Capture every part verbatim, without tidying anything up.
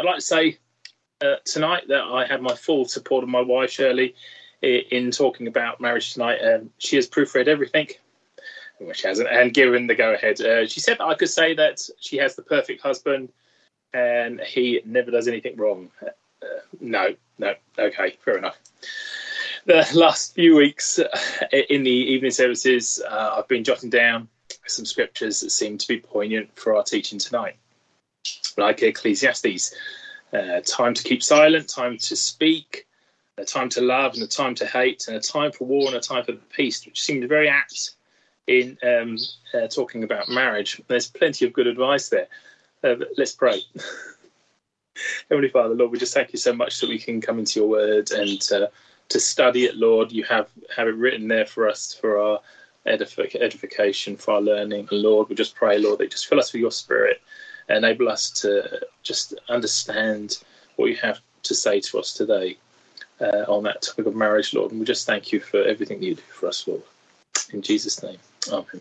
I'd like to say uh, tonight that I have my full support of my wife, Shirley, in, in talking about marriage tonight. Um, she has proofread everything, which she hasn't, and given the go-ahead. Uh, she said that I could say that she has the perfect husband and he never does anything wrong. Uh, no, no, okay, fair enough. The last few weeks uh, in the evening services, uh, I've been jotting down some scriptures that seem to be poignant for our teaching tonight. Like Ecclesiastes, uh, time to keep silent, time to speak, a time to love and a time to hate, and a time for war and a time for peace, which seemed very apt in um, uh, talking about marriage. There's plenty of good advice there. Uh, but let's pray. Heavenly Father, Lord, we just thank you so much that we can come into your word and uh, to study it, Lord. You have, have it written there for us, for our edific- edification, for our learning. And Lord, we just pray, Lord, that you just fill us with your spirit, enable us to just understand what you have to say to us today uh, on that topic of marriage, Lord. And we just thank you for everything you do for us, Lord. In Jesus' name, amen.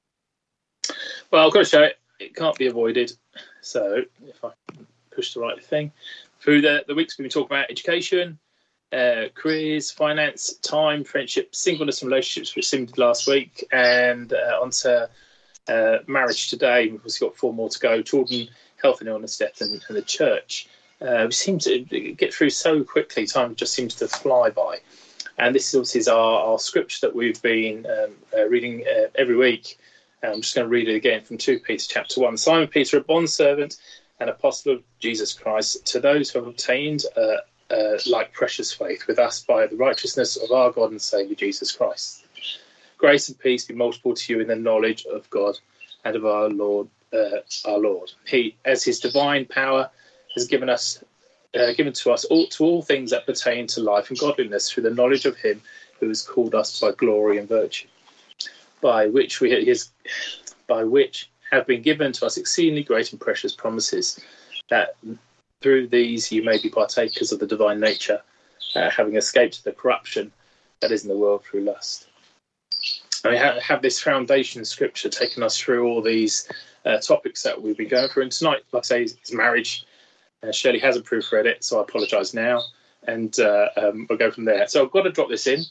Well, I've got to show it. It can't be avoided. So if I can push the right thing. Through the, the weeks, we've been talking about education, uh, careers, finance, time, friendship, singleness and relationships, which seemed last week, and uh, on to uh, marriage today. We've also got four more to go. Children, health and illness, death, and, and the church. Uh, we seem to get through so quickly. Time just seems to fly by. And this is, is our, our scripture that we've been um, uh, reading uh, every week. I'm just going to read it again from Second Peter chapter one. Simon Peter, a bondservant and apostle of Jesus Christ, to those who have obtained uh, uh, like precious faith with us by the righteousness of our God and Saviour Jesus Christ. Grace and peace be multiplied to you in the knowledge of God and of our Lord, uh, our Lord. He, as his divine power, has given us, uh, given to us all to all things that pertain to life and godliness through the knowledge of him who has called us by glory and virtue, by which we his, by which have been given to us exceedingly great and precious promises, that through these you may be partakers of the divine nature, uh, having escaped the corruption that is in the world through lust. And we have this foundation scripture taking us through all these uh, topics that we've been going through. And tonight, like I say, is, is marriage. Uh, Shirley hasn't proofread it, so I apologise now. And uh, um, we'll go from there. So I've got to drop this in,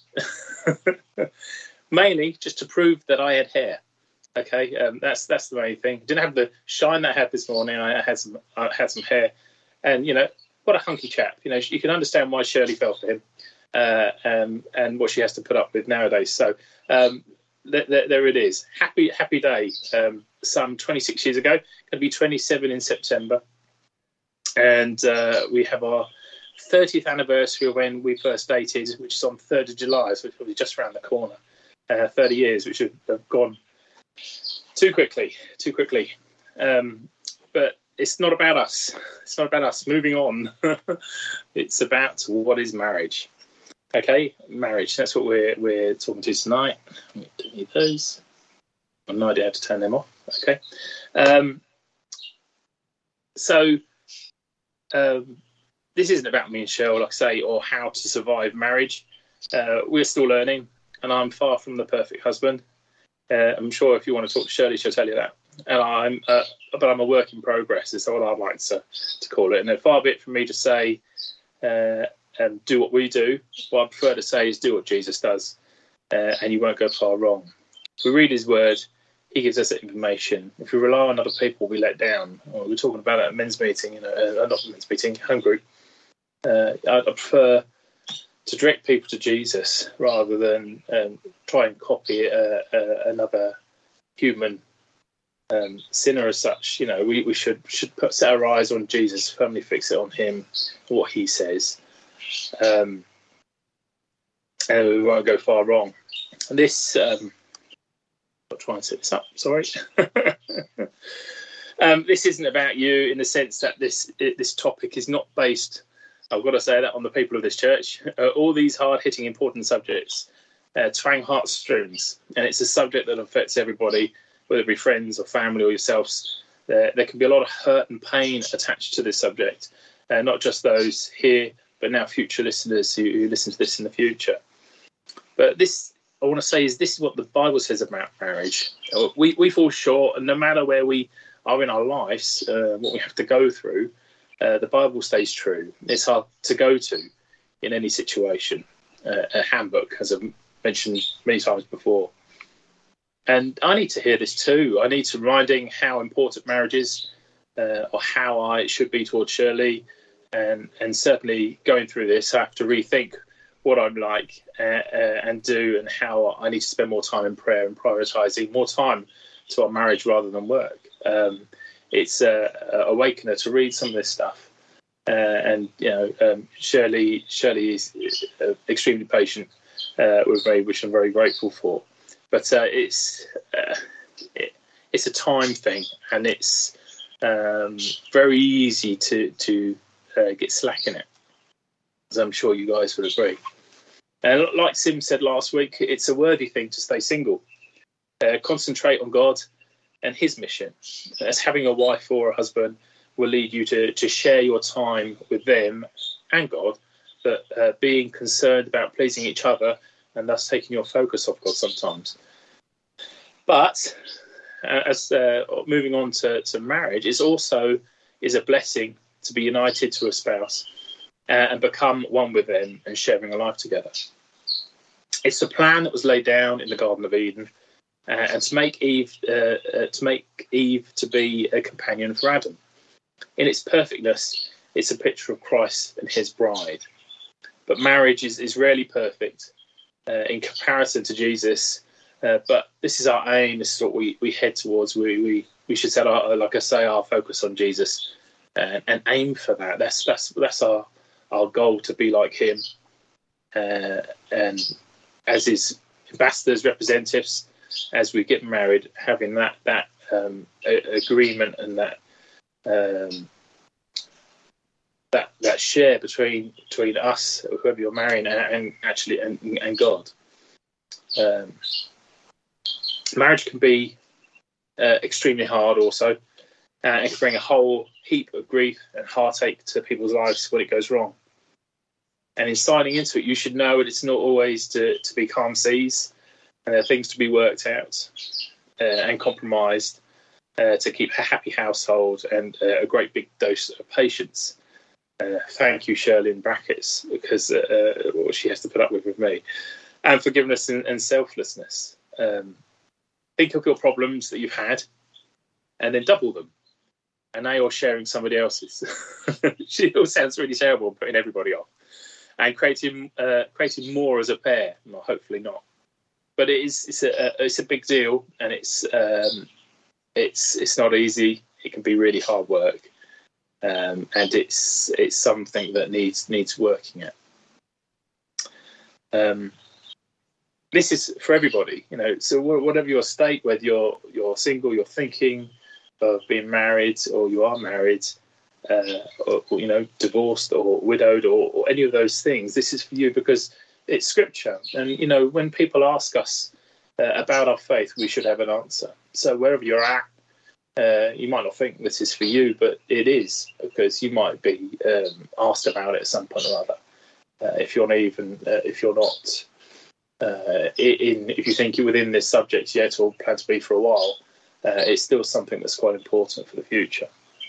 mainly just to prove that I had hair. Okay, um, that's that's the main thing. Didn't have the shine that I had this morning. I had some I had some hair, and you know what a hunky chap. You know you can understand why Shirley fell for him, uh, um, and what she has to put up with nowadays. So um, th- th- there it is. Happy happy day. Um, some twenty-six years ago, going to be twenty-seven in September, and uh, we have our thirtieth anniversary of when we first dated, which is on third of July, so it's probably just around the corner. Uh, thirty years, which have, have gone too quickly, too quickly. Um, but it's not about us. It's not about us. Moving on. It's about what is marriage. Okay, marriage. That's what we're we're talking to tonight. I don't need those. I've no idea how to turn them off. Okay. Um, so um, this isn't about me and Cheryl, like I say, or how to survive marriage. Uh, we're still learning, and I'm far from the perfect husband. Uh, I'm sure if you want to talk to Shirley, she'll tell you that. And I'm, uh, but I'm a work in progress. Is what I'd like to, to call it. And far be it from me to say, uh, um, do what we do. What I prefer to say is do what Jesus does, uh, and you won't go far wrong. If we read his word, he gives us that information. If we rely on other people, we let down. Well, we were talking about it at a men's meeting, you know, uh, not a men's meeting, home group. Uh, I, I prefer to direct people to Jesus rather than um, try and copy uh, uh, another human um, sinner as such. You know, we, we should should put set our eyes on Jesus, firmly fix it on him, what he says, um, and we won't go far wrong. And this, um, I'll try and set this up. Sorry, um, this isn't about you in the sense that this this topic is not based. I've got to say that on the people of this church. Uh, all these hard-hitting, important subjects uh, twang heartstrings, and it's a subject that affects everybody, whether it be friends or family or yourselves. There, there can be a lot of hurt and pain attached to this subject, uh, not just those here, but now future listeners who, who listen to this in the future. But this, I want to say, is this is what the Bible says about marriage. We we fall short, and no matter where we are in our lives, uh, what we have to go through, uh, the Bible stays true. It's hard to go to in any situation. Uh, a handbook, as I've mentioned many times before. And I need to hear this too. I need to reminding how important marriage is, uh, or how I should be towards Shirley. And, and certainly going through this, I have to rethink what I'm like uh, uh, and do, and how I need to spend more time in prayer and prioritising more time to our marriage rather than work. Um, it's a, a awakener to read some of this stuff. Uh, and you know, um, Shirley, Shirley is uh, extremely patient. Uh, we're very, which I'm very grateful for. But uh, it's uh, it, it's a time thing, and it's um, very easy to to uh, get slack in it, as I'm sure you guys would agree. And like Sim said last week, it's a worthy thing to stay single. Uh, concentrate on God and His mission. As having a wife or a husband will lead you to, to share your time with them and God, but uh, being concerned about pleasing each other and thus taking your focus off God sometimes. But uh, as uh, moving on to, to marriage, is also is a blessing to be united to a spouse uh, and become one with them and sharing a life together. It's the plan that was laid down in the Garden of Eden, uh, and to make Eve uh, uh, to make Eve to be a companion for Adam. In its perfectness, it's a picture of Christ and His bride. But marriage is, is rarely perfect uh, in comparison to Jesus. Uh, but this is our aim. This is what we, we head towards. We we we should set our, like I say, our focus on Jesus and, and aim for that. That's that's that's our our goal, to be like Him. Uh, and as His ambassadors, representatives, as we get married, having that that um, a, agreement and that. Um, that that share between between us, whoever you're marrying, and, and actually and, and God. Um, marriage can be uh, extremely hard, also, and it can bring a whole heap of grief and heartache to people's lives when it goes wrong. And in signing into it, you should know that it's not always to, to be calm seas, and there are things to be worked out uh, and compromised. Uh, to keep a happy household and uh, a great big dose of patience. Uh, thank you, Shirley, in brackets, because uh, what she has to put up with with me. And forgiveness and, and selflessness. Um, think of your problems that you've had and then double them. And now you're sharing somebody else's. It all sounds really terrible, putting everybody off. And creating uh, creating more as a pair. Well, hopefully not. But it is, it's, a, it's a big deal, and it's... Um, It's it's not easy. It can be really hard work, um, and it's it's something that needs needs working at. Um, this is for everybody, you know. So whatever your state, whether you're you're single, you're thinking of being married, or you are married, uh, or, or you know, divorced or widowed, or, or any of those things, this is for you, because it's Scripture. And you know, when people ask us uh, about our faith, we should have an answer. So wherever you're at, uh, you might not think this is for you, but it is, because you might be um, asked about it at some point or other. Uh, if you're not even, uh, if you're not uh, in, if you think you're within this subject yet, or plan to be for a while, uh, it's still something that's quite important for the future.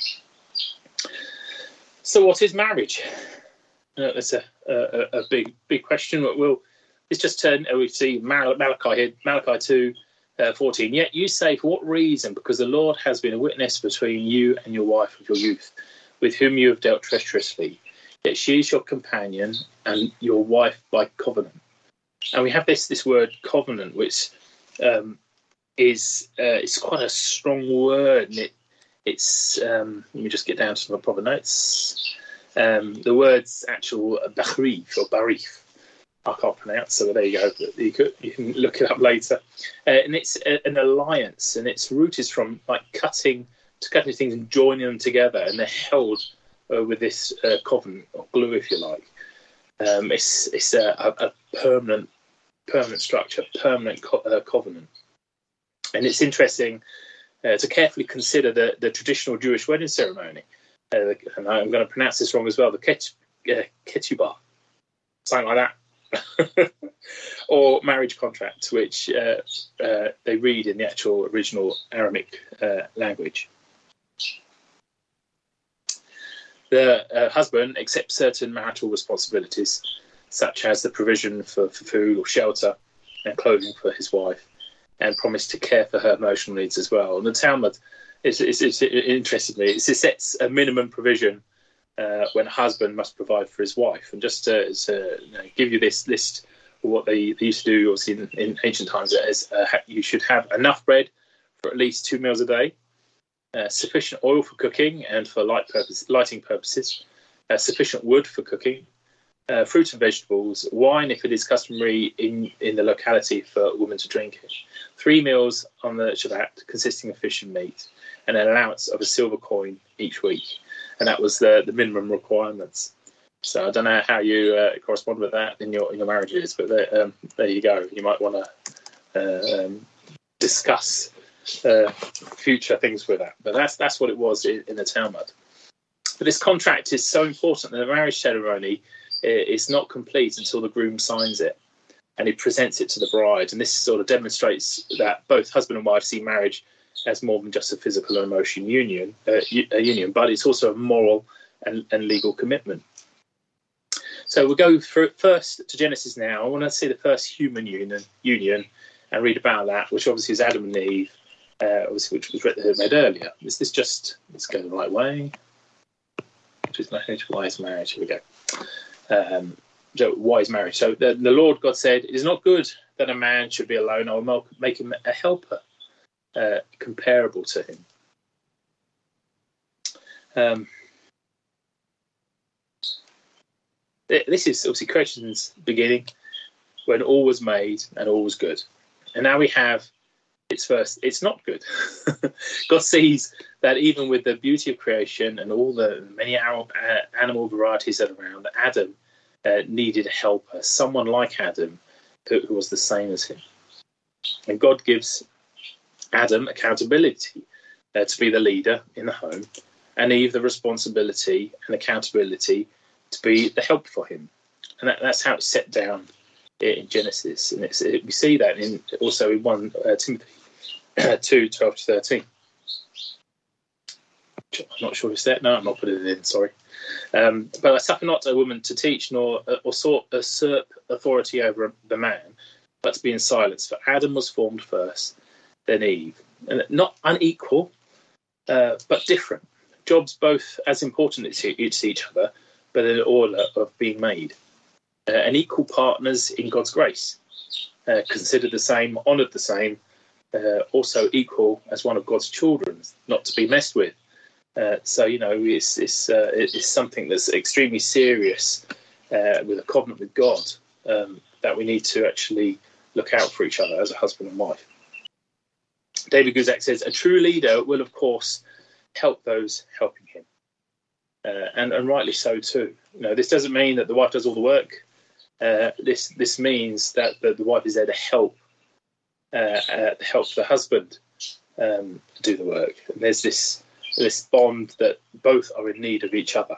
So, what is marriage? Uh, that's a, a a big big question. We'll let's just turn. We see Mal- Malachi here, Malachi two. Uh, fourteen. Yet you say, for what reason? Because the Lord has been a witness between you and your wife of your youth, with whom you have dealt treacherously. Yet she is your companion and your wife by covenant. And we have this this word covenant, which um, is uh, it's quite a strong word. And it it's um, let me just get down to my proper notes. Um, the word's actual barif or barif. I can't pronounce, so there you go. You, could, you can look it up later. Uh, and it's a, an alliance, and its root is from like cutting to cutting things and joining them together, and they're held uh, with this uh, covenant or glue, if you like. Um, it's it's a, a, a permanent permanent structure, permanent co- uh, covenant, and it's interesting uh, to carefully consider the, the traditional Jewish wedding ceremony. Uh, and I'm going to pronounce this wrong as well. The ket, uh, ketubah, something like that. Or marriage contract, which uh, uh, they read in the actual original Aramaic uh, language. The uh, husband accepts certain marital responsibilities, such as the provision for, for food or shelter and clothing for his wife, and promise to care for her emotional needs as well. And the Talmud, it's, it's, it's, it interested me. It sets a minimum provision uh, when a husband must provide for his wife. And just to, to you know, give you this list of what they, they used to do, obviously in, in ancient times, is uh, you should have enough bread for at least two meals a day, uh, sufficient oil for cooking and for light purpose, lighting purposes, uh, sufficient wood for cooking, uh, fruit and vegetables, wine if it is customary in, in the locality for a woman to drink it, three meals on the Shabbat consisting of fish and meat, and an allowance of a silver coin each week. And that was the, the minimum requirements. So I don't know how you uh, correspond with that in your in your marriages, but there, um, there you go. You might want to uh, um, discuss uh, future things with that. But that's that's what it was in, in the Talmud. But this contract is so important that the marriage ceremony is not complete until the groom signs it and he presents it to the bride. And this sort of demonstrates that both husband and wife see marriage as more than just a physical and emotional union, uh, a union, but it's also a moral and, and legal commitment. So we'll go for, first to Genesis now. I want to see the first human union, union and read about that, which obviously is Adam and Eve, uh, obviously, which was read, read earlier. Is this just, let's go the right way. Which is wise marriage. Here we go. Um, so wise marriage. So the, the Lord God said, it is not good that a man should be alone. I will make him a helper uh, comparable to him. Um, This is obviously creation's beginning, when all was made and all was good. And now we have its first, it's not good. God sees that even with the beauty of creation and all the many animal varieties that are around, Adam uh, needed a helper, someone like Adam who, who was the same as him. And God gives Adam accountability uh, to be the leader in the home, and Eve the responsibility and accountability to be the help for him. And that, that's how it's set down in Genesis. And it's, it, we see that in also in First uh, Timothy uh, two, twelve to thirteen. I'm not sure it's that. No, I'm not putting it in, sorry. Um, but I suffer not a woman to teach, nor uh, or sort usurp authority over the man, but to be in silence. For Adam was formed first, then Eve. And not unequal, uh, but different. Jobs both as important to each other, but in order of being made. Uh, and equal partners in God's grace. Uh, considered the same, honoured the same, uh, also equal as one of God's children, not to be messed with. Uh, so, you know, it's, it's, uh, it's something that's extremely serious uh, with a covenant with God, um, that we need to actually look out for each other as a husband and wife. David Guzik says, a true leader will, of course, help those helping him. Uh, and, and rightly so too. You know, this doesn't mean that the wife does all the work. Uh, this this means that the, the wife is there to help, uh, uh, help the husband um, do the work. And there's this this bond that both are in need of each other.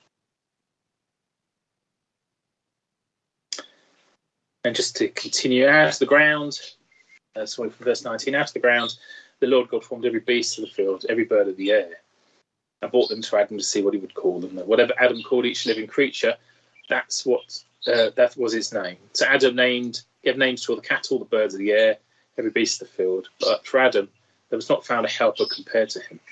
And just to continue, out of the ground, uh, sorry, from verse nineteen, out of the ground, the Lord God formed every beast of the field, every bird of the air, and brought them to Adam to see what he would call them. Whatever Adam called each living creature, that's what uh, that was its name. So Adam named, gave names to all the cattle, the birds of the air, every beast of the field. But for Adam, there was not found a helper compared to him.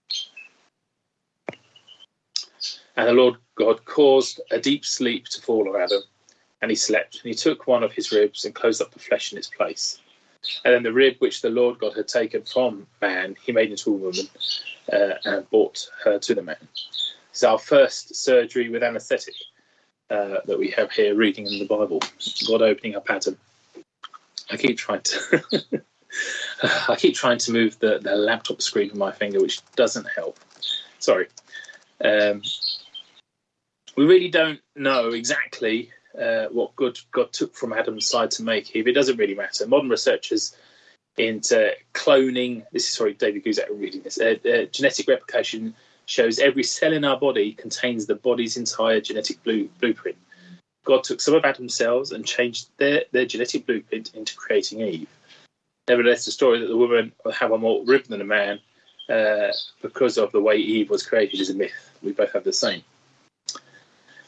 And the Lord God caused a deep sleep to fall on Adam, and he slept. And he took one of his ribs and closed up the flesh in its place. And then the rib which the Lord God had taken from man, he made into a woman, uh, and brought her to the man. It's our first surgery with anaesthetic uh, that we have here reading in the Bible. God opening up Adam. I keep trying to I keep trying to move the, the laptop screen with my finger, which doesn't help. Sorry. Um, we really don't know exactly Uh, what God, God took from Adam's side to make Eve. It doesn't really matter. Modern researchers into cloning, this is, sorry, David Guzik reading this, uh, uh, genetic replication shows every cell in our body contains the body's entire genetic blue, blueprint. God took some of Adam's cells and changed their, their genetic blueprint into creating Eve. Nevertheless, the story that the woman will have a more rib than a man uh, because of the way Eve was created is a myth. We both have the same.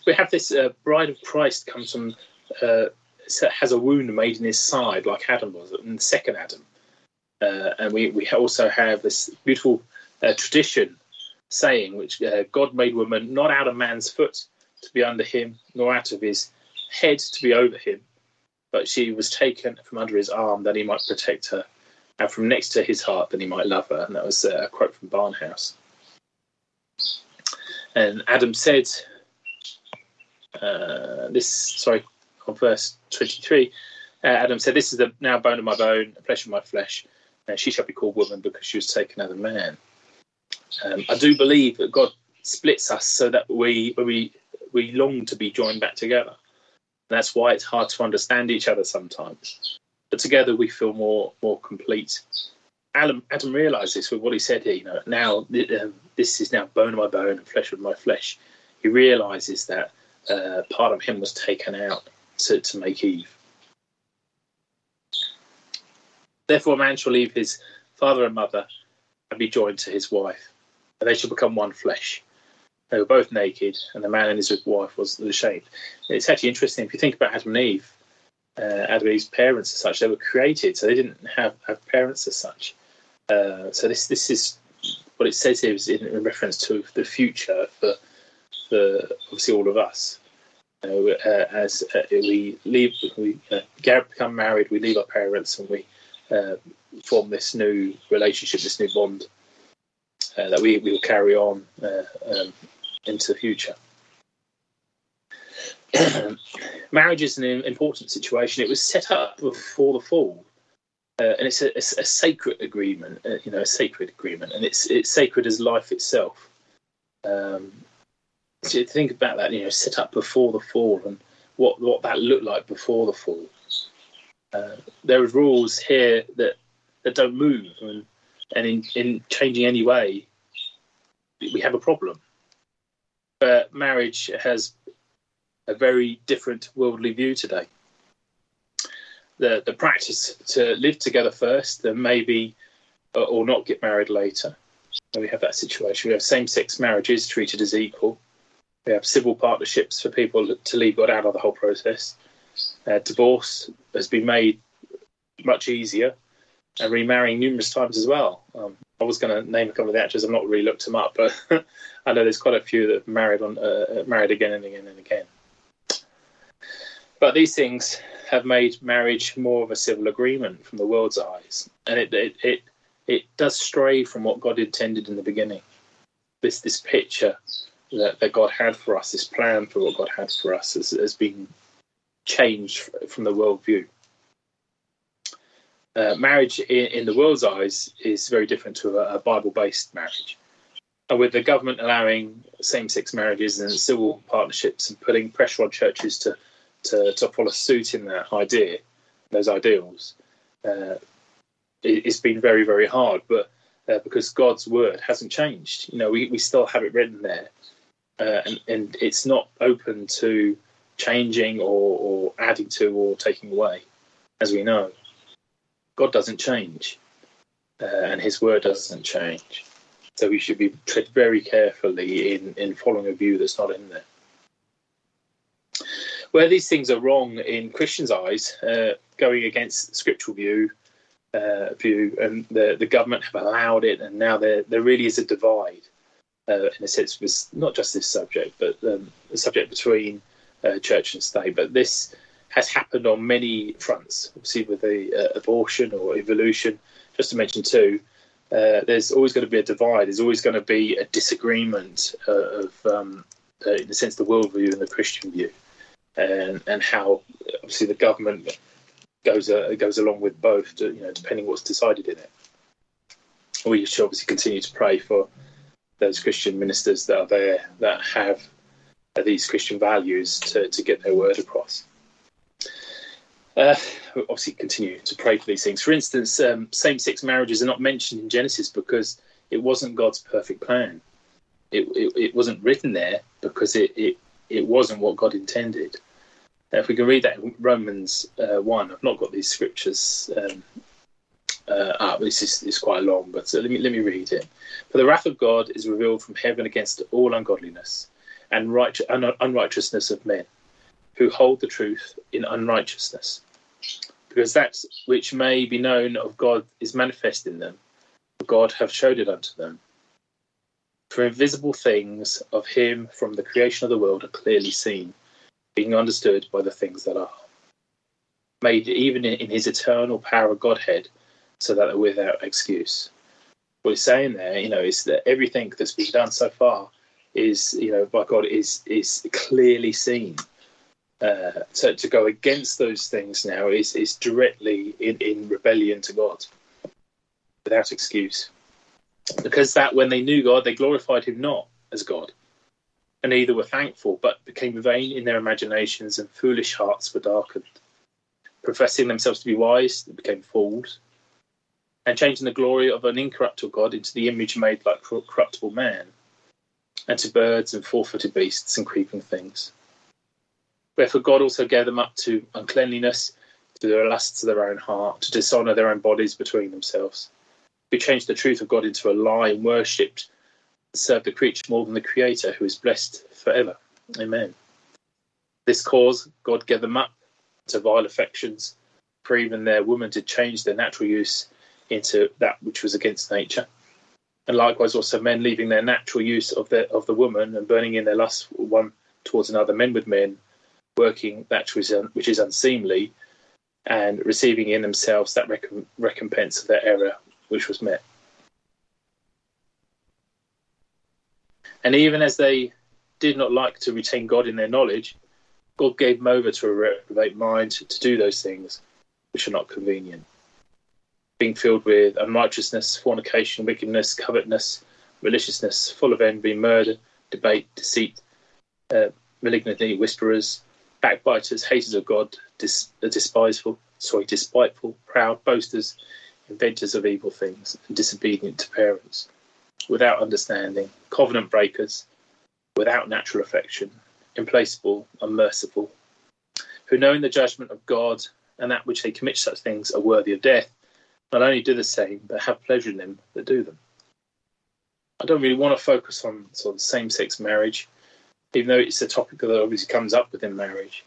we have this uh, bride of Christ comes from, uh, has a wound made in his side, like Adam was, in the second Adam. Uh, and we, we also have this beautiful uh, tradition saying, which uh, God made woman not out of man's foot to be under him, nor out of his head to be over him, but she was taken from under his arm that he might protect her, and from next to his heart that he might love her. And that was a quote from Barnhouse. And Adam said, uh, this, sorry, on verse twenty-three, uh, Adam said, "This is the now bone of my bone, flesh of my flesh, and she shall be called woman because she was taken out of man." Um, I do believe that God splits us so that we we we long to be joined back together. And that's why it's hard to understand each other sometimes. But together we feel more more complete. Adam, Adam realised this with what he said here. You know, now um, this is now bone of my bone and flesh of my flesh. He realises that uh, part of him was taken out to, to make Eve. Therefore, a man shall leave his father and mother and be joined to his wife, and they shall become one flesh. They were both naked, and the man and his wife was ashamed. It's actually interesting if you think about Adam and Eve. Uh, Adam and Eve's parents, as such, they were created, so they didn't have, have parents as such. Uh, so this this is what it says here is in, in reference to the future for for obviously all of us. You know, uh, as uh, we leave, we uh, become married, we leave our parents, and we uh, form this new relationship, this new bond uh, that we, we will carry on uh, um, into the future. Marriage is an important situation. It was set up before the fall, uh, and it's a, a, a sacred agreement. Uh, you know, a sacred agreement, and it's it's sacred as life itself. Um, so think about that. You know, set up before the fall, and what what that looked like before the fall. Uh, there are rules here that that don't move, and and in, in changing any way, we have a problem. But marriage has a very different worldly view today. The the practice to live together first, then maybe uh, or not get married later. And we have that situation. We have same-sex marriages treated as equal. We have civil partnerships for people to leave God out of the whole process. Uh, divorce has been made much easier, and remarrying numerous times as well. Um, I was going to name a couple of the actors. I've not really looked them up, but I know there's quite a few that have married on uh, married again and again and again. But these things have made marriage more of a civil agreement from the world's eyes, and it it it, it does stray from what God intended in the beginning. This this picture that, that God had for us, this plan for what God had for us, has, has been changed from the world view. Uh, marriage in, in the world's eyes is very different to a, a Bible-based marriage. And with the government allowing same-sex marriages and civil partnerships and putting pressure on churches to To, to follow suit in that idea, those ideals, uh, it, it's been very, very hard. But uh, because God's word hasn't changed, you know, we, we still have it written there, uh, and, and it's not open to changing or, or adding to or taking away, as we know. God doesn't change, uh, and His word doesn't change. So we should be tread very carefully in, in following a view that's not in there. Where these things are wrong in Christians' eyes, uh, going against the scriptural view, uh, view, and the, the government have allowed it, and now there there really is a divide, uh, in a sense, with not just this subject, but um, the subject between uh, church and state. But this has happened on many fronts, obviously with the uh, abortion or evolution, just to mention two. Uh, there's always going to be a divide. There's always going to be a disagreement uh, of, um, uh, in a sense, the worldview and the Christian view. And, and how obviously the government goes uh, goes along with both, to, you know, depending what's decided in it. We should obviously continue to pray for those Christian ministers that are there that have uh, these Christian values to, to get their word across. Uh, we'll obviously continue to pray for these things. For instance, um, same-sex marriages are not mentioned in Genesis because it wasn't God's perfect plan. It, it, it wasn't written there because it, it It wasn't what God intended. Now, if we can read that in Romans uh, one, I've not got these scriptures um, uh, up. This is, is quite long, but uh, let me let me read it. For the wrath of God is revealed from heaven against all ungodliness and right, un- unrighteousness of men, who hold the truth in unrighteousness. Because that which may be known of God is manifest in them, for God hath showed it unto them. For invisible things of him from the creation of the world are clearly seen, being understood by the things that are, made even in his eternal power of Godhead, so that they're without excuse. What he's saying there, you know, is that everything that's been done so far is, you know, by God is is clearly seen. Uh, so to go against those things now is is directly in, in rebellion to God, without excuse. Because that when they knew God, they glorified him not as God, and neither were thankful, but became vain in their imaginations, and foolish hearts were darkened. Professing themselves to be wise, they became fools, and changing the glory of an incorruptible God into the image made like corruptible man, and to birds and four-footed beasts and creeping things. Wherefore God also gave them up to uncleanliness, to the lusts of their own heart, to dishonour their own bodies between themselves, who changed the truth of God into a lie, and worshipped and served the creature more than the Creator, who is blessed forever. Amen. This cause God gave them up to vile affections, for even their women did change their natural use into that which was against nature. And likewise also men, leaving their natural use of the of the woman, and burning in their lust one towards another, men with men, working that which is, un, which is unseemly, and receiving in themselves that recomp- recompense of their error which was met. And even as they did not like to retain God in their knowledge, God gave them over to a reprobate mind to do those things which are not convenient, being filled with unrighteousness, fornication, wickedness, covetousness, maliciousness, full of envy, murder, debate, deceit, uh, malignity, whisperers, backbiters, haters of God, dis- despiseful, sorry, despiteful, proud, boasters, inventors of evil things, and disobedient to parents, without understanding, covenant breakers, without natural affection, implacable, unmerciful, who knowing the judgment of God and that which they commit such things are worthy of death, not only do the same, but have pleasure in them that do them. I don't really want to focus on sort of same-sex marriage, even though it's a topic that obviously comes up within marriage.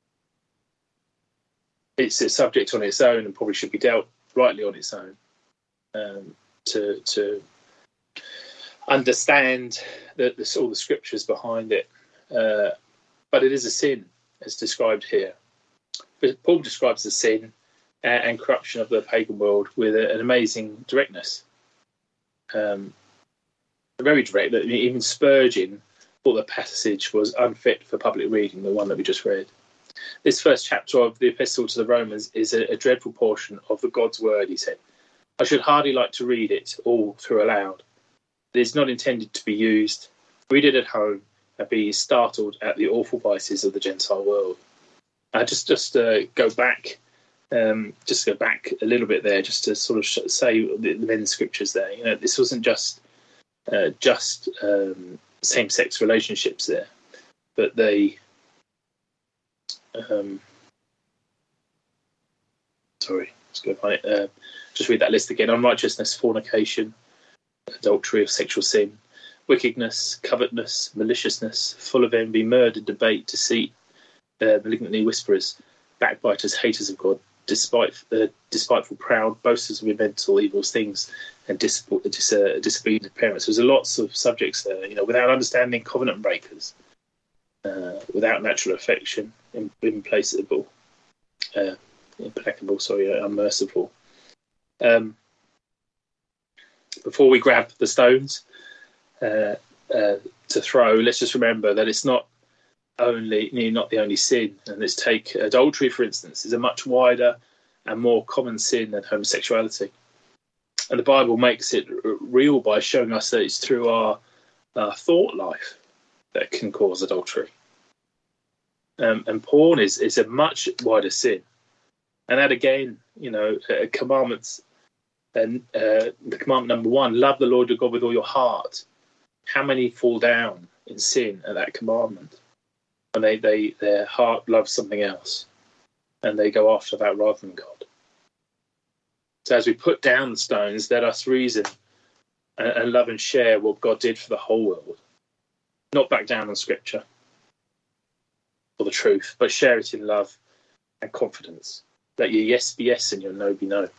It's a subject on its own and probably should be dealt rightly on its own, um, to to understand the, the, all the scriptures behind it. Uh, but it is a sin, as described here. But Paul describes the sin and, and corruption of the pagan world with a, an amazing directness. Um, very direct. Even Spurgeon thought the passage was unfit for public reading, the one that we just read. This first chapter of the Epistle to the Romans is a, a dreadful portion of the God's Word, he said. I should hardly like to read it all through aloud. It is not intended to be used. Read it at home and be startled at the awful vices of the Gentile world. I just just uh, go back, um, just go back a little bit there, just to sort of say the, the men's scriptures there. You know, this wasn't just uh, just um, same-sex relationships there, but they. Um, sorry, let's go find it. Uh, just read that list again: unrighteousness, fornication, adultery, of sexual sin, wickedness, covetousness, maliciousness, full of envy, murder, debate, deceit, uh, malignity, whisperers, backbiters, haters of God, despite, uh, despiteful, proud, boasters of inventable evil things, and dis- dis- uh, disobedient parents. There's lots of subjects there. You know, without understanding, covenant breakers, uh, without natural affection, im- implacable, uh, implacable, sorry, uh, unmerciful. Um, before we grab the stones uh, uh, to throw, let's just remember that it's not only not the only sin. And let's take adultery, for instance, is a much wider and more common sin than homosexuality. And the Bible makes it real by showing us that it's through our, our thought life that can cause adultery. Um, and porn is, is a much wider sin. And that again, you know, uh, commandments, and uh, the commandment number one, love the Lord your God with all your heart. How many fall down in sin at that commandment? And they, they their heart loves something else, and they go after that rather than God. So as we put down the stones, let us reason and, and love and share what God did for the whole world. not back down on Scripture or the truth, but share it in love and confidence. Let your yes be yes and your no be no.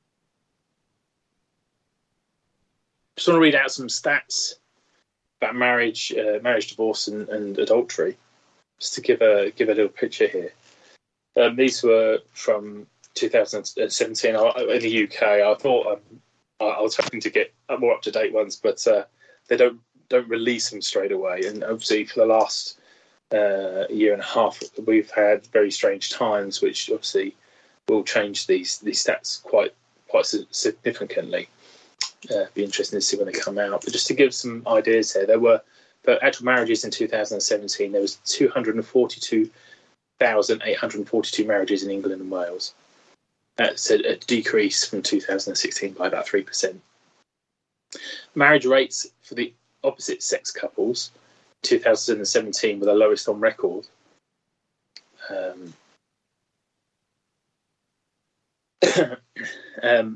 Just want to read out some stats about marriage, uh, marriage, divorce, and, and adultery, just to give a give a little picture here. Um, these were from two thousand seventeen in the U K. I thought um, I was hoping to get more up to date ones, but uh, they don't don't release them straight away. And obviously, for the last uh, year and a half, we've had very strange times, which obviously will change these these stats quite quite significantly. Uh, be interesting to see when they come out. But just to give some ideas here, there were for actual marriages in two thousand seventeen, there was two hundred forty-two thousand eight hundred forty-two marriages in England and Wales. That's a, a decrease from two thousand sixteen by about three percent. Marriage rates for the opposite sex couples in two thousand seventeen were the lowest on record. Um, um,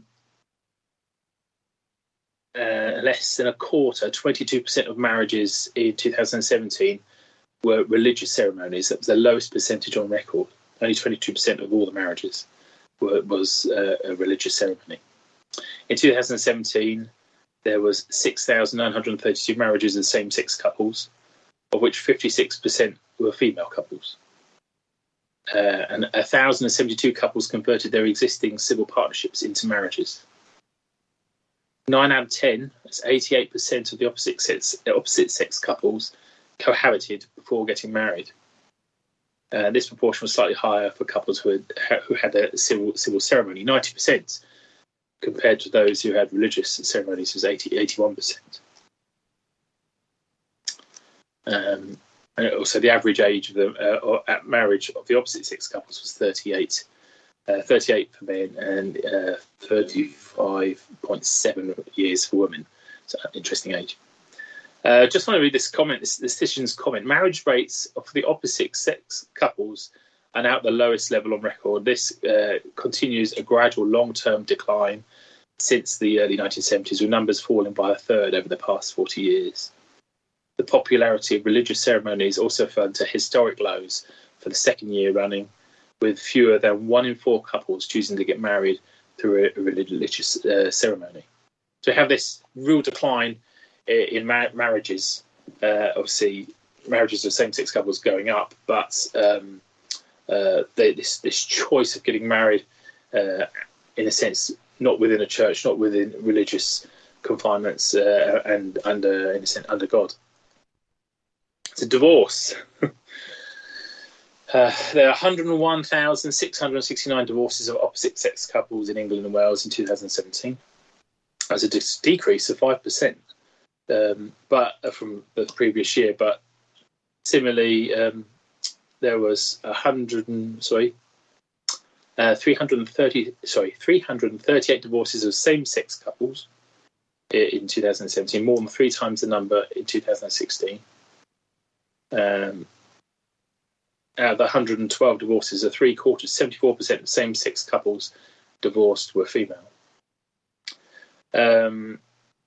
uh, less than a quarter, twenty-two percent of marriages in two thousand seventeen were religious ceremonies. That was the lowest percentage on record. Only twenty-two percent of all the marriages were, was uh, a religious ceremony. In two thousand seventeen, there was six thousand nine hundred thirty-two marriages of same-sex couples, of which fifty-six percent were female couples. Uh, and one thousand seventy-two couples converted their existing civil partnerships into marriages. Nine out of ten, that's eighty-eight percent of the opposite sex, opposite sex couples cohabited before getting married. Uh, this proportion was slightly higher for couples who had, who had a civil civil ceremony, ninety percent, compared to those who had religious ceremonies, was eighty, eighty-one percent. Um, and also, the average age of the uh, at marriage of the opposite sex couples was thirty-eight. Uh, thirty-eight for men and uh, thirty-five point seven years for women. So, interesting age. Uh, just want to read this comment, this, this decision's comment. Marriage rates for the opposite sex couples are now at the lowest level on record. This uh, continues a gradual long-term decline since the early nineteen seventies, with numbers falling by a third over the past forty years. The popularity of religious ceremonies also fell to historic lows for the second year running, with fewer than one in four couples choosing to get married through a religious uh, ceremony. So we have this real decline in mar- marriages. Uh, obviously, marriages of same-sex couples going up, but um, uh, they, this this choice of getting married, uh, in a sense, not within a church, not within religious confinements, uh, and under, in a sense, under God. It's a divorce. Uh, there are one hundred one thousand six hundred sixty-nine divorces of opposite-sex couples in England and Wales in two thousand seventeen. That's a de- decrease of five percent um, but uh, from the previous year. But similarly, um, there was one hundred and, sorry, uh, three hundred thirty, sorry, three hundred thirty-eight divorces of same-sex couples in two thousand seventeen, more than three times the number in two thousand sixteen. Um, Out of the one hundred twelve divorces, a three quarters, seventy-four percent of same-sex couples divorced were female. Um,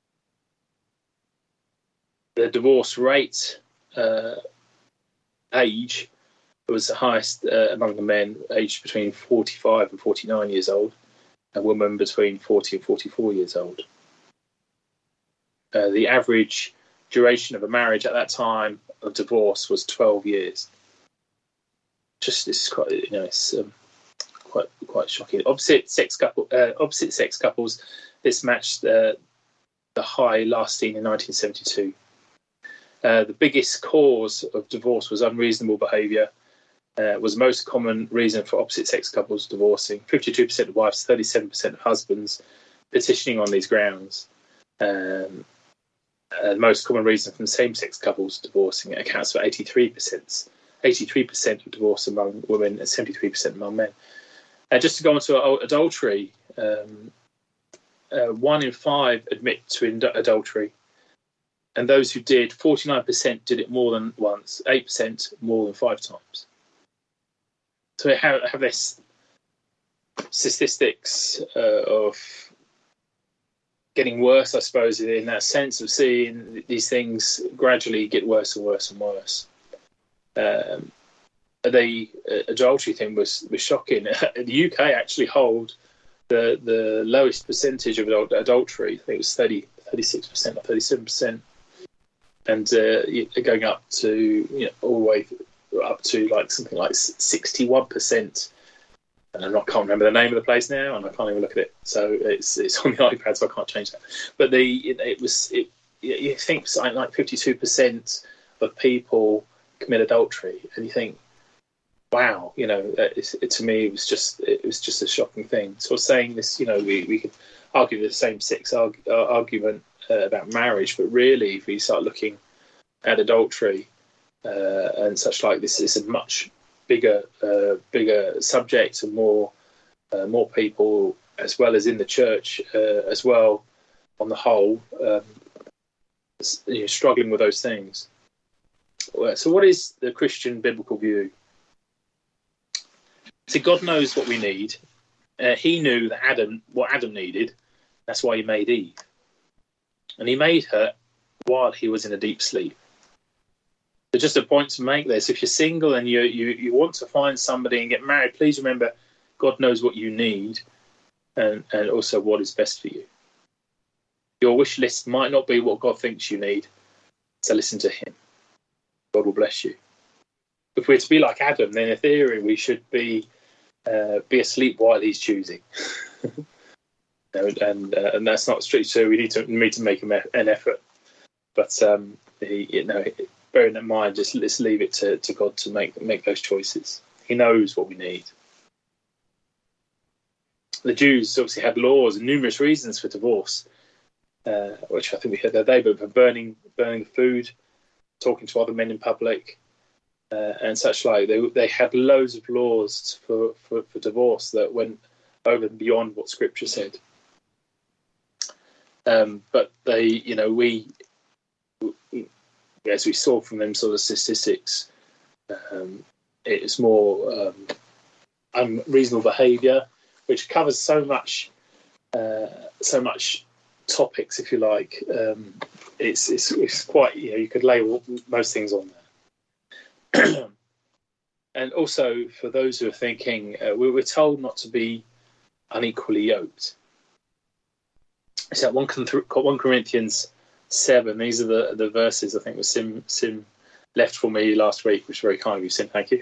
the divorce rate, uh, age, was the highest uh, among the men aged between forty-five and forty-nine years old, and women between forty and forty-four years old. Uh, the average duration of a marriage at that time of divorce was twelve years. Just this is quite, you know, it's um, quite quite shocking. Opposite sex couple, uh, opposite sex couples. This matched uh, the high last seen in nineteen seventy-two. Uh, the biggest cause of divorce was unreasonable behaviour. Uh, was the most common reason for opposite sex couples divorcing. fifty-two percent of wives, thirty-seven percent of husbands petitioning on these grounds. Um, uh, the most common reason from same-sex couples divorcing accounts for eighty-three percent. eighty-three percent of divorce among women and seventy-three percent among men. Uh, just to go on to adultery, um, uh, one in five admit to ind- adultery. And those who did, forty-nine percent did it more than once, eight percent more than five times. So we have, have this statistics uh, of getting worse, I suppose, in that sense of seeing these things gradually get worse and worse and worse. Um, the uh, adultery thing was, was shocking. The U K actually hold the the lowest percentage of adult, adultery. I think it was thirty, thirty-six percent or thirty-seven percent. And uh, going up to, you know, all the way up to like something like sixty-one percent. And I can't remember the name of the place now, and I can't even look at it. So it's it's on the iPad, so I can't change that. But the it, it was it, you think something like fifty-two percent of people commit adultery, and you think, wow, you know, it, it, to me it was just it was just a shocking thing. So I was saying this, you know, we, we could argue the same-sex arg- uh, argument uh, about marriage, but really, if we start looking at adultery uh, and such like this, is a much bigger uh, bigger subject, and more uh, more people, as well as in the church uh, as well, on the whole, um, you know, struggling with those things. So what is the Christian biblical view? So God knows what we need. Uh, he knew that Adam, what Adam needed. That's why he made Eve. And he made her while he was in a deep sleep. So just a point to make this: if you're single and you, you, you want to find somebody and get married, please remember God knows what you need, and, and also what is best for you. Your wish list might not be what God thinks you need, so listen to him. God will bless you. If we're to be like Adam, then in theory we should be uh, be asleep while he's choosing. and and, uh, and that's not strictly true. We need to need to make an effort. But um, he, you know, bearing in mind, just let's leave it to, to God to make make those choices. He knows what we need. The Jews obviously had laws and numerous reasons for divorce, uh, which I think we heard the other day, but for burning burning food, talking to other men in public, uh, and such like. They they had loads of laws for, for, for divorce that went over and beyond what Scripture said. Um, but they, you know, we, as we saw from them sort of statistics, um, it's more um, unreasonable behaviour, which covers so much, uh, so much topics, if you like. Um, it's, it's it's quite, you know, you could label most things on there. And also, for those who are thinking, uh, we were told not to be unequally yoked. So one Corinthians seven, these are the, the verses I think was Sim Sim left for me last week, which was very kind of you, Sim, thank you.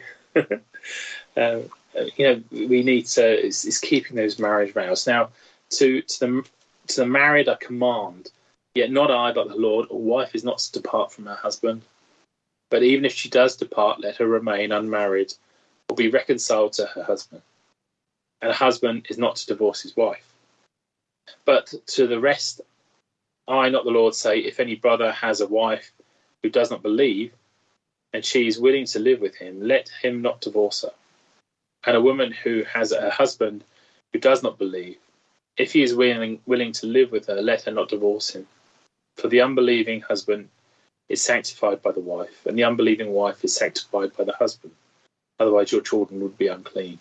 um, you know, we need to, is, is keeping those marriage vows. Now, to, to, the, to the married I command, yet not I, but the Lord, a wife is not to depart from her husband. But even if she does depart, let her remain unmarried or be reconciled to her husband. And a husband is not to divorce his wife. But to the rest, I, not the Lord, say, if any brother has a wife who does not believe, and she is willing to live with him, let him not divorce her. And a woman who has a husband who does not believe, if he is willing, willing to live with her, let her not divorce him. For the unbelieving husband is sanctified by the wife, and the unbelieving wife is sanctified by the husband. Otherwise your children would be unclean.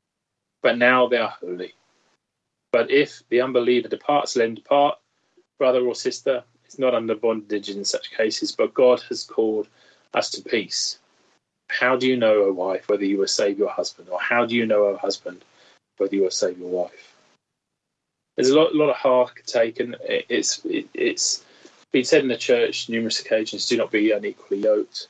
But now they are holy. But if the unbeliever departs, let him depart. Brother or sister is not under bondage in such cases, but God has called us to peace. How do you know, O wife, whether you will save your husband? Or how do you know, O husband, whether you will save your wife? There's a lot, a lot of heart taken. It's, it, it's been said in the church numerous occasions, do not be unequally yoked.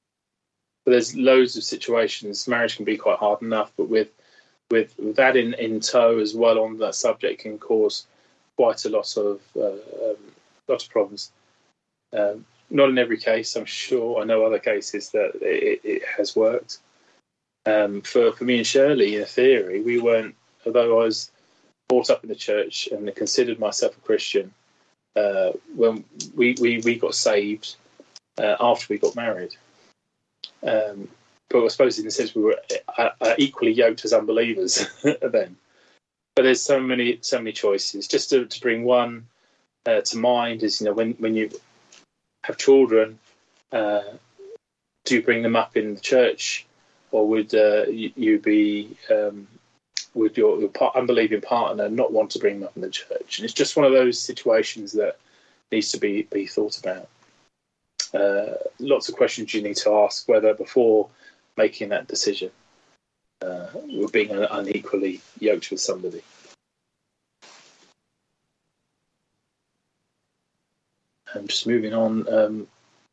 But there's loads of situations. Marriage can be quite hard enough, but with with, with that in, in tow as well on that subject can cause quite a lot of uh, um, lot of problems. Um, not in every case, I'm sure. I know other cases that it, it has worked. Um, for, for me and Shirley, in theory, we weren't, although I was brought up in the church and considered myself a Christian, uh, when we, we, we got saved uh, after we got married. Um, but I suppose in a sense we were uh, uh, equally yoked as unbelievers then. But there's so many so many choices. Just to, to bring one uh, to mind is, you know, when, when you have children, uh, do you bring them up in the church, or would uh, you, you be um, would your, your part, unbelieving partner not want to bring them up in the church? And it's just one of those situations that needs to be, be thought about. Uh, lots of questions you need to ask whether before making that decision, uh, with being unequally yoked with somebody. And just moving on. Um,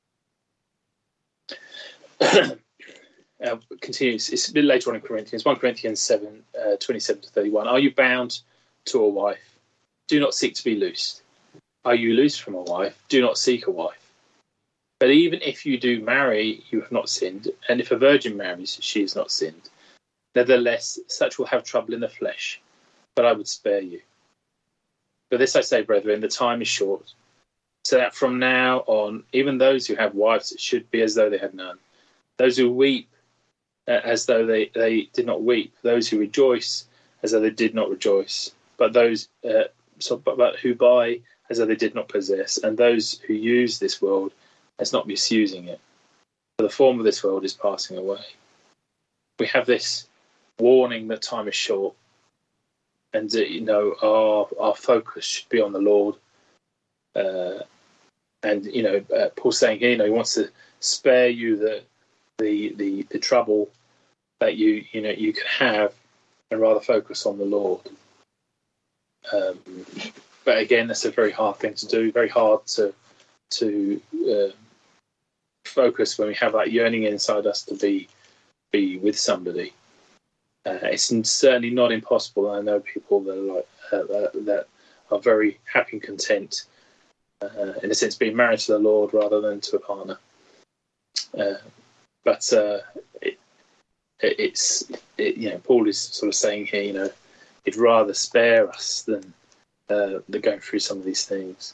uh, continues. It's a bit later on in Corinthians. First Corinthians seven, uh, twenty-seven to thirty-one. Are you bound to a wife? Do not seek to be loosed. Are you loosed from a wife? Do not seek a wife. But even if you do marry, you have not sinned. And if a virgin marries, she has not sinned. Nevertheless, such will have trouble in the flesh. But I would spare you. But this I say, brethren, the time is short. So that from now on, even those who have wives should be as though they had none. Those who weep uh, as though they, they did not weep. Those who rejoice as though they did not rejoice. But those uh, so, but, but who buy as though they did not possess. And those who use this world as not misusing it. For the form of this world is passing away. We have this warning that time is short. And, uh, you know, our, our focus should be on the Lord. Uh, and you know, uh, Paul's saying here, you know, he wants to spare you the, the the the trouble that you you know you can have, and rather focus on the Lord. Um, but again, that's a very hard thing to do. Very hard to to uh, focus when we have that yearning inside us to be be with somebody. Uh, it's certainly not impossible. I know people that are like uh, that are very happy and content. Uh, in a sense, being married to the Lord rather than to a partner. Uh, but uh, it, it, it's, it, you know, Paul is sort of saying here, you know, he'd rather spare us than uh, than going through some of these things.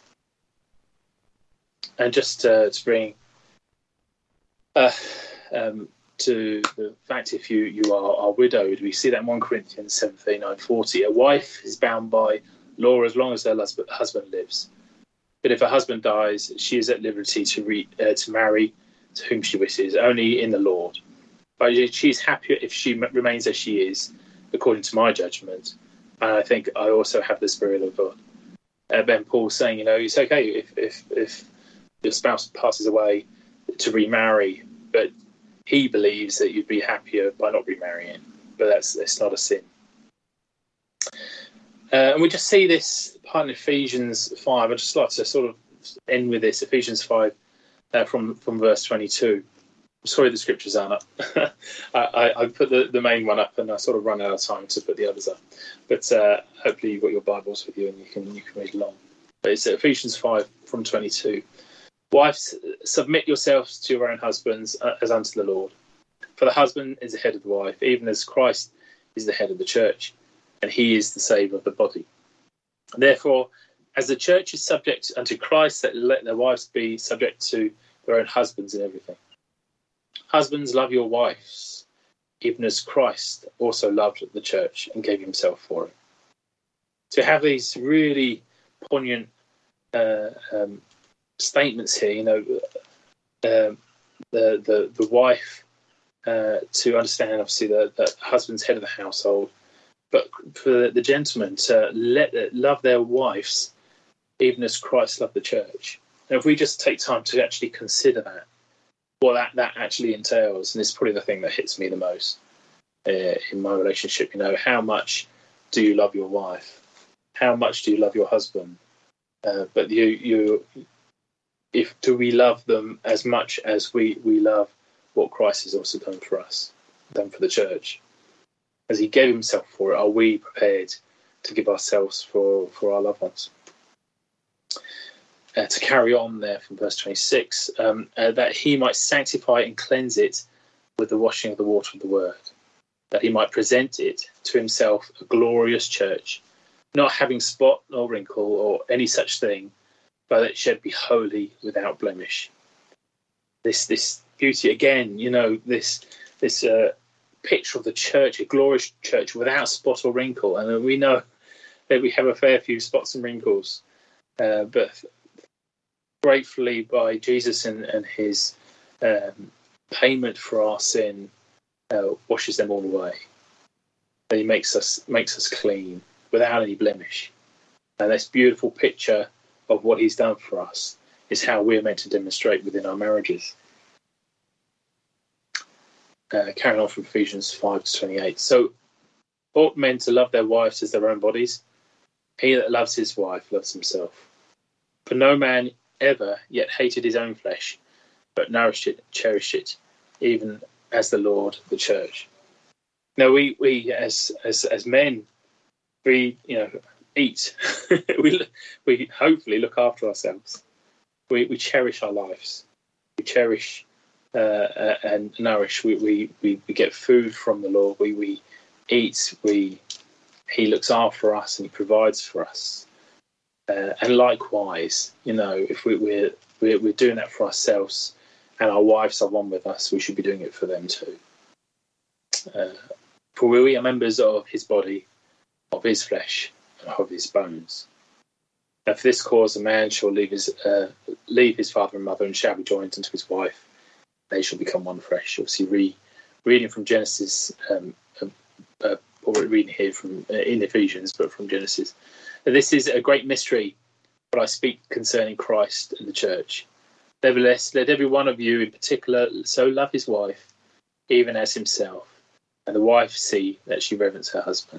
And just uh, to bring uh, um, to the fact, if you you are, are widowed, we see that in First Corinthians seventeen, nine, forty. A wife is bound by law as long as her husband lives. But if her husband dies, she is at liberty to re, uh, to marry to whom she wishes, only in the Lord. But she's happier if she remains as she is, according to my judgment. And I think I also have the Spirit of God. Uh, Ben Paul's saying, you know, it's okay if, if, if your spouse passes away to remarry, but he believes that you'd be happier by not remarrying. But that's, that's not a sin. Uh, and we just see this part in Ephesians five. I'd just like to sort of end with this, Ephesians five, uh, from, from verse twenty-two. I'm sorry the scriptures aren't up. I, I, I put the, the main one up and I sort of run out of time to put the others up. But uh, hopefully you've got your Bibles with you and you can you can read along. But it's Ephesians five from twenty-two. Wives, submit yourselves to your own husbands uh, as unto the Lord. For the husband is the head of the wife, even as Christ is the head of the church. And he is the Saviour of the body. Therefore, as the church is subject unto Christ, let their wives be subject to their own husbands in everything. Husbands, love your wives, even as Christ also loved the church and gave himself for it. To have these really poignant uh, um, statements here, you know, uh, the, the, the wife, uh, to understand, obviously, that the husband's head of the household, but for the gentlemen to let love their wives, even as Christ loved the church. And if we just take time to actually consider that, what that, that actually entails, and it's probably the thing that hits me the most uh, in my relationship, you know, how much do you love your wife? How much do you love your husband? Uh, but you, you, if do we love them as much as we, we love what Christ has also done for us, done for the church? As he gave himself for it, are we prepared to give ourselves for, for our loved ones? Uh, to carry on there from verse twenty-six, um, uh, that he might sanctify and cleanse it with the washing of the water of the word, that he might present it to himself a glorious church, not having spot nor wrinkle or any such thing, but it should be holy without blemish. This this beauty again, you know, this this uh, picture of the church, a glorious church without spot or wrinkle. And we know that we have a fair few spots and wrinkles, uh, but gratefully by Jesus and, and his um, payment for our sin uh, washes them all away. that he makes us makes us clean without any blemish. And this beautiful picture of what he's done for us is how we're meant to demonstrate within our marriages. Uh, carrying on from Ephesians five to twenty-eight. So, ought men to love their wives as their own bodies. He that loves his wife loves himself. For no man ever yet hated his own flesh, but nourished it, cherished it, even as the Lord the church. Now, we we as as as men, we you know eat, we we hopefully look after ourselves. We we cherish our lives. We cherish uh, uh, and nourish. We, we we we get food from the Lord. We we eat. We He looks after us and he provides for us. Uh, and likewise, you know, if we, we're, we're we're doing that for ourselves, and our wives are one with us, we should be doing it for them too. Uh, for we are members of his body, of his flesh, and of his bones. And for this cause, a man shall leave his uh, leave his father and mother, and shall be joined unto his wife. They shall become one flesh. Obviously, re, reading from Genesis, um, uh, or reading here from uh, in Ephesians, but from Genesis. This is a great mystery, but I speak concerning Christ and the church. Nevertheless, let every one of you in particular so love his wife, even as himself, and the wife see that she reverence her husband.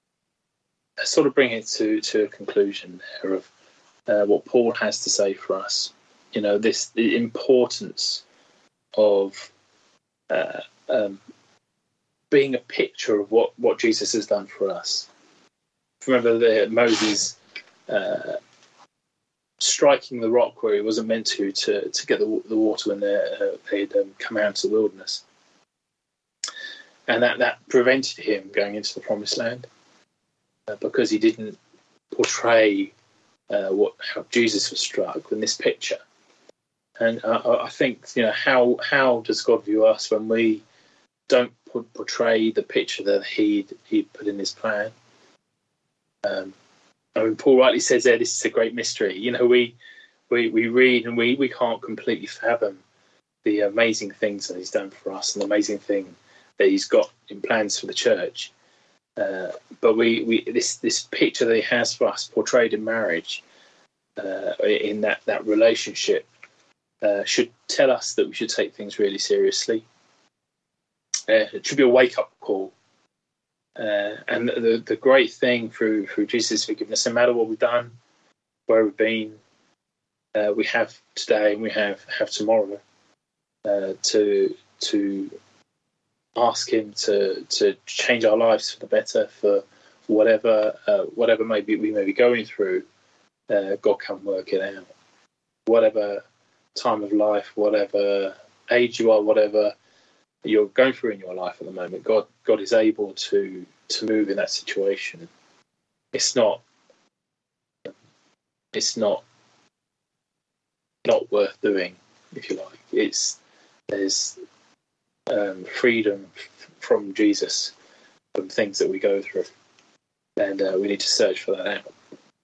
I sort of bring it to, to a conclusion there of uh, what Paul has to say for us. You know, this the importance of uh, um, being a picture of what, what Jesus has done for us. Remember the Moses uh, striking the rock where he wasn't meant to to, to get the, the water when uh, they'd um, come out into the wilderness, and that, that prevented him going into the promised land uh, because he didn't portray uh, what how Jesus was struck in this picture. And uh, I think, you know, how how does God view us when we don't portray the picture that he he put in his plan? Um, I mean, Paul rightly says there, this is a great mystery. You know, we we, we read and we, we can't completely fathom the amazing things that he's done for us and the amazing thing that he's got in plans for the church. Uh, but we, we this this picture that he has for us portrayed in marriage, uh, in that, that relationship, uh, should tell us that we should take things really seriously. Uh, it should be a wake-up call. Uh, and the the great thing through through Jesus' forgiveness, no matter what we've done, where we've been, uh, we have today and we have have tomorrow uh, to to ask Him to to change our lives for the better, for whatever uh, whatever maybe we may be going through. Uh, God can work it out. Whatever time of life, whatever age you are, whatever you're going through in your life at the moment, God God is able to to move in that situation. It's not it's not not worth doing, if you like. It's there's um, freedom from Jesus from things that we go through, and uh, we need to search for that out.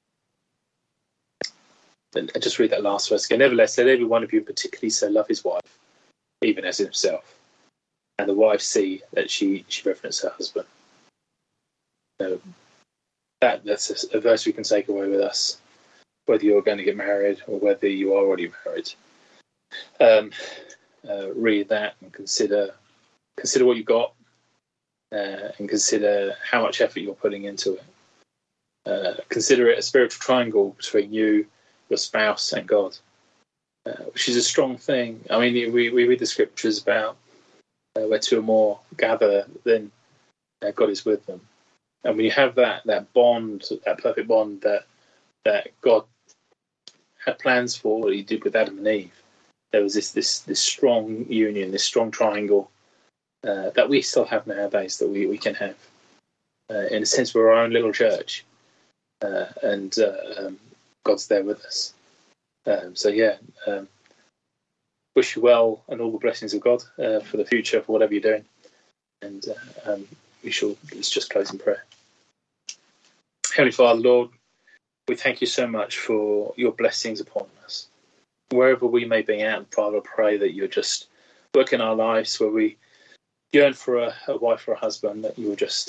And just read that last verse again. Nevertheless, let every one of you particularly so love his wife, even as himself. And the wife see that she, she reverence her husband. So that that's a, a verse we can take away with us, whether you're going to get married or whether you are already married. Um, uh, read that and consider consider what you've got, uh, and consider how much effort you're putting into it. Uh, consider it a spiritual triangle between you, your spouse, and God, uh, which is a strong thing. I mean, we, we read the scriptures about Uh, where two or more gather, then uh, God is with them. And when you have that that bond, that perfect bond that that God had plans for, what He did with Adam and Eve, there was this this this strong union, this strong triangle uh, that we still have nowadays, that we, we can have. Uh, in a sense, we're our own little church, uh, and uh, um, God's there with us. Um, so yeah. Um, Wish you well and all the blessings of God uh, for the future, for whatever you're doing. And uh, um, we shall, let's just close in prayer. Heavenly Father, Lord, we thank you so much for your blessings upon us. Wherever we may be at, Father, I pray that you'll just work in our lives where we yearn for a, a wife or a husband, that you will just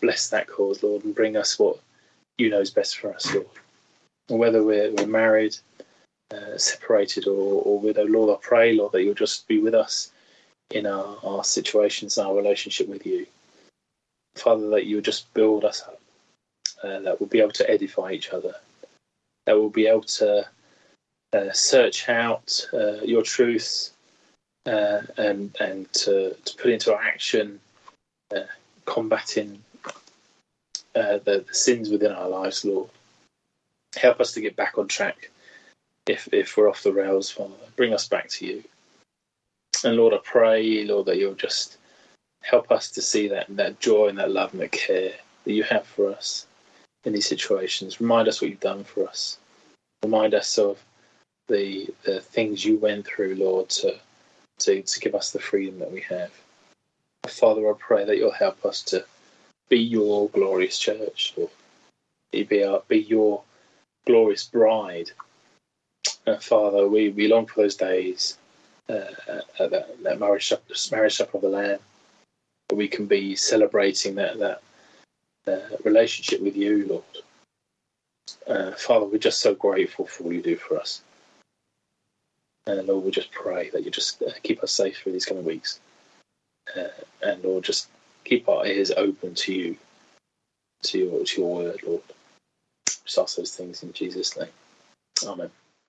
bless that cause, Lord, and bring us what you know is best for us, Lord. And whether we're, we're married, uh, separated, or, or widow, Lord, I pray, Lord, that you'll just be with us in our, our situations and our relationship with you. Father, that you would just build us up, uh, that we'll be able to edify each other, that we'll be able to uh, search out uh, your truths uh, and and to, to put into action, uh, combating uh, the, the sins within our lives, Lord. Help us to get back on track if if we're off the rails, Father. Bring us back to you. And Lord, I pray, Lord, that you'll just help us to see that, that joy and that love and that care that you have for us in these situations. Remind us what you've done for us. Remind us of the the things you went through, Lord, to, to, to give us the freedom that we have. Father, I pray that you'll help us to be your glorious church, Lord. Be, our, be your glorious bride. Uh, Father, we, we long for those days, uh, at that, that marriage supper, marriage supper of the Lamb, where we can be celebrating that that uh, relationship with you, Lord. Uh, Father, we're just so grateful for all you do for us. And Lord, we just pray that you just uh, keep us safe through these coming weeks. Uh, and Lord, just keep our ears open to you, to your, to your word, Lord. Just ask those things in Jesus' name. Amen.